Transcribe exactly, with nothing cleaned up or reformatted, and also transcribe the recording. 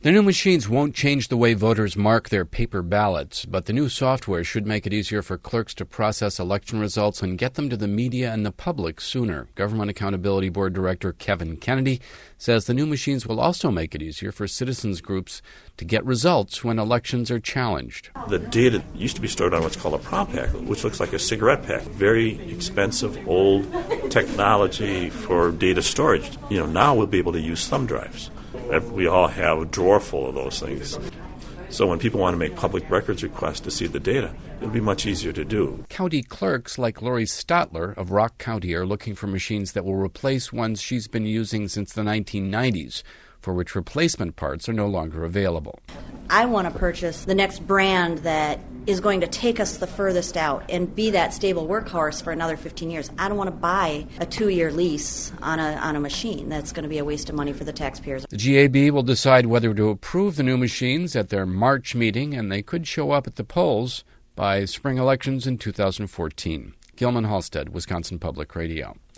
The new machines won't change the way voters mark their paper ballots, but the new software should make it easier for clerks to process election results and get them to the media and the public sooner. Government Accountability Board Director Kevin Kennedy says the new machines will also make it easier for citizens groups to get results when elections are challenged. The data used to be stored on what's called a prom pack, which looks like a cigarette pack. Very expensive, old technology for data storage. You know, now we'll be able to use thumb drives. We all have a drawer full of those things. So when people want to make public records requests to see the data, it'll be much easier to do. County clerks like Lori Stotler of Rock County are looking for machines that will replace ones she's been using since the nineteen nineties, for which replacement parts are no longer available. I want to purchase the next brand that is going to take us the furthest out and be that stable workhorse for another fifteen years. I don't want to buy a two-year lease on a on a machine. That's going to be a waste of money for the taxpayers. The G A B will decide whether to approve the new machines at their March meeting, and they could show up at the polls by spring elections in two thousand fourteen. Gilman Halstead, Wisconsin Public Radio.